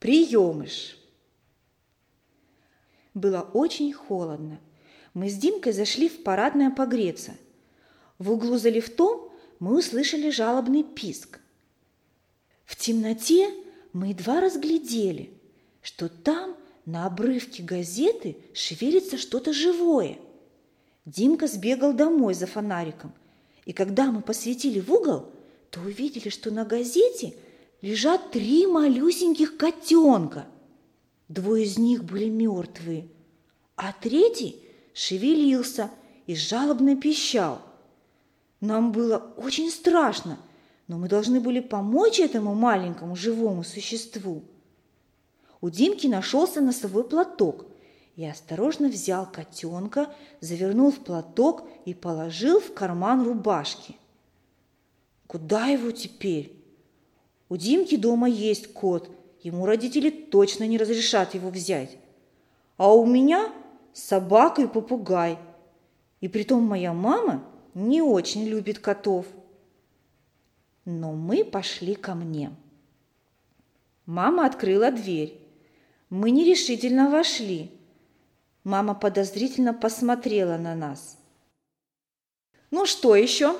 Приемыш. Было очень холодно. Мы с Димкой зашли в парадное погреться. В углу за лифтом мы услышали жалобный писк. В темноте мы едва разглядели, что там на обрывке газеты шевелится что-то живое. Димка сбегал домой за фонариком, и когда мы посветили в угол, то увидели, что на газете лежат 3 малюсеньких котенка. 2 из них были мертвые, а 3 шевелился и жалобно пищал. Нам было очень страшно, но мы должны были помочь этому маленькому живому существу. У Димки нашелся носовой платок. Я осторожно взял котенка, завернул в платок и положил в карман рубашки. Куда его теперь? У Димки дома есть кот, ему родители точно не разрешат его взять. А у меня собака и попугай. И притом моя мама не очень любит котов. Но мы пошли ко мне. Мама открыла дверь. Мы нерешительно вошли. Мама подозрительно посмотрела на нас. «Ну что еще?»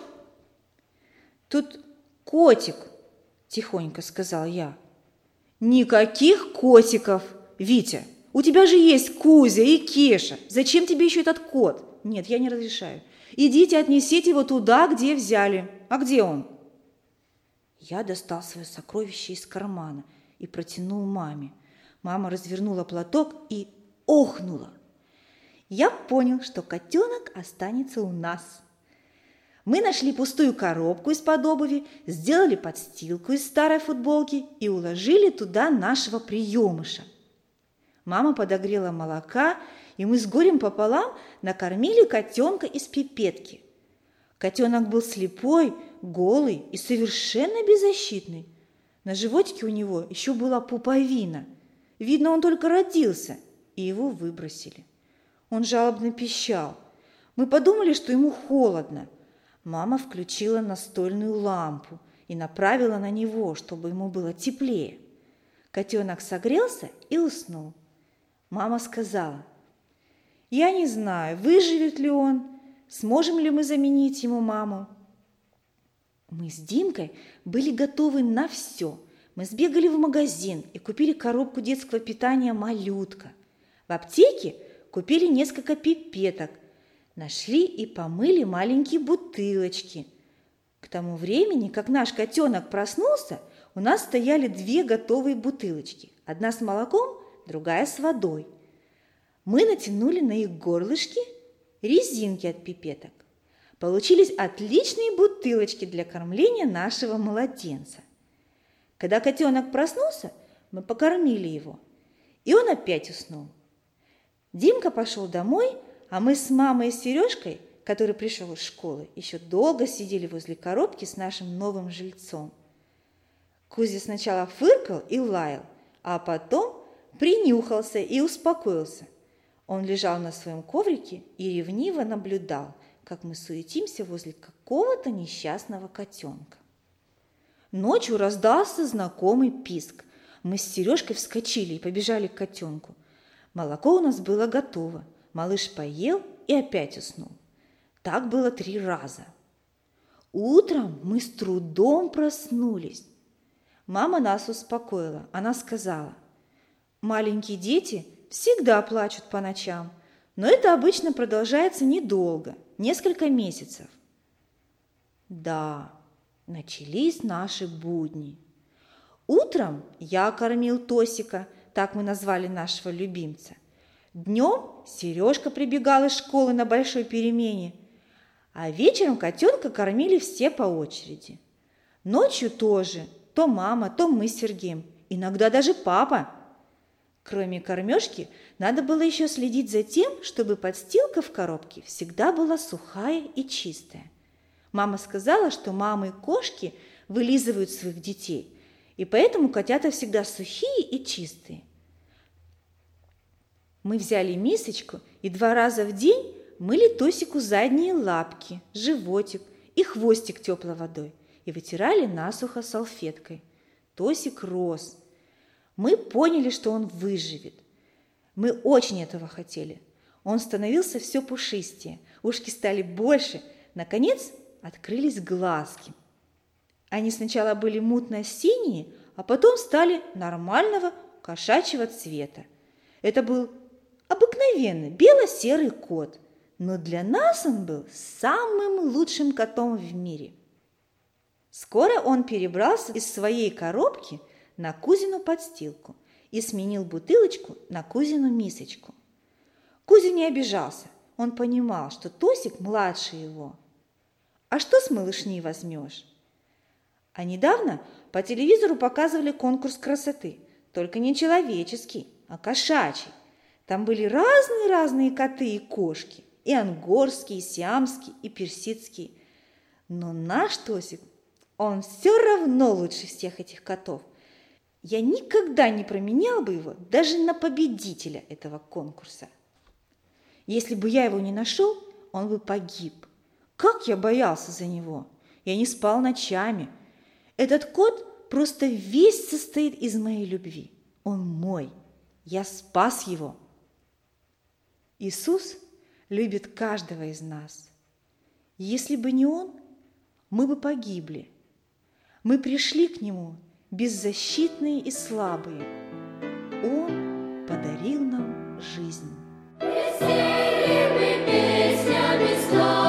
«Тут котик», – тихонько сказал я. «Никаких котиков, Витя. У тебя же есть Кузя и Кеша. Зачем тебе еще этот кот?» «Нет, я не разрешаю. Идите отнесите его туда, где взяли. А где он?» Я достал свое сокровище из кармана и протянул маме. Мама развернула платок и охнула. Я понял, что котенок останется у нас. Мы нашли пустую коробку из-под обуви, сделали подстилку из старой футболки и уложили туда нашего приемыша. Мама подогрела молока, и мы с горем пополам накормили котенка из пипетки. Котенок был слепой, голый и совершенно беззащитный. На животике у него еще была пуповина. Видно, он только родился, и его выбросили. Он жалобно пищал. Мы подумали, что ему холодно. Мама включила настольную лампу и направила на него, чтобы ему было теплее. Котенок согрелся и уснул. Мама сказала: «Я не знаю, выживет ли он, сможем ли мы заменить ему маму». Мы с Димкой были готовы на все. Мы сбегали в магазин и купили коробку детского питания «Малютка». В аптеке купили несколько пипеток, нашли и помыли маленькие бутылочки. К тому времени, как наш котенок проснулся, у нас стояли 2 готовые бутылочки. Одна с молоком, другая с водой. Мы натянули на их горлышки резинки от пипеток. Получились отличные бутылочки для кормления нашего младенца. Когда котенок проснулся, мы покормили его, и он опять уснул. Димка пошел домой, а мы с мамой и Сережкой, который пришел из школы, еще долго сидели возле коробки с нашим новым жильцом. Кузя сначала фыркал и лаял, а потом принюхался и успокоился. Он лежал на своем коврике и ревниво наблюдал, как мы суетимся возле какого-то несчастного котенка. Ночью раздался знакомый писк. Мы с Сережкой вскочили и побежали к котенку. Молоко у нас было готово. Малыш поел и опять уснул. Так было 3 раза. Утром мы с трудом проснулись. Мама нас успокоила. Она сказала: «Маленькие дети всегда плачут по ночам, но это обычно продолжается недолго, несколько месяцев». Да, начались наши будни. Утром я кормил Тосика, так мы назвали нашего любимца. Днем Сережка прибегал из школы на большой перемене, а вечером котенка кормили все по очереди. Ночью тоже, то мама, то мы с Сергеем, иногда даже папа. Кроме кормежки, надо было еще следить за тем, чтобы подстилка в коробке всегда была сухая и чистая. Мама сказала, что мамы и кошки вылизывают своих детей, и поэтому котята всегда сухие и чистые. Мы взяли мисочку и 2 раза в день мыли Тосику задние лапки, животик и хвостик теплой водой и вытирали насухо салфеткой. Тосик рос. Мы поняли, что он выживет. Мы очень этого хотели. Он становился все пушистее, ушки стали больше, наконец открылись глазки. Они сначала были мутно-синие, а потом стали нормального кошачьего цвета. Это был обыкновенный бело-серый кот, но для нас он был самым лучшим котом в мире. Скоро он перебрался из своей коробки на Кузину подстилку и сменил бутылочку на Кузину мисочку. Кузя не обижался, он понимал, что Тосик младше его. А что с малышней возьмешь? А недавно по телевизору показывали конкурс красоты, только не человеческий, а кошачий. Там были разные коты и кошки, и ангорские, и сиамские, и персидские. Но наш Тосик, он все равно лучше всех этих котов. Я никогда не променял бы его даже на победителя этого конкурса. Если бы я его не нашел, он бы погиб. Как я боялся за него! Я не спал ночами. Этот кот просто весь состоит из моей любви. Он мой. Я спас его. Иисус любит каждого из нас. Если бы не Он, мы бы погибли. Мы пришли к Нему беззащитные и слабые. Он подарил нам жизнь. Веселье мы песнями славим.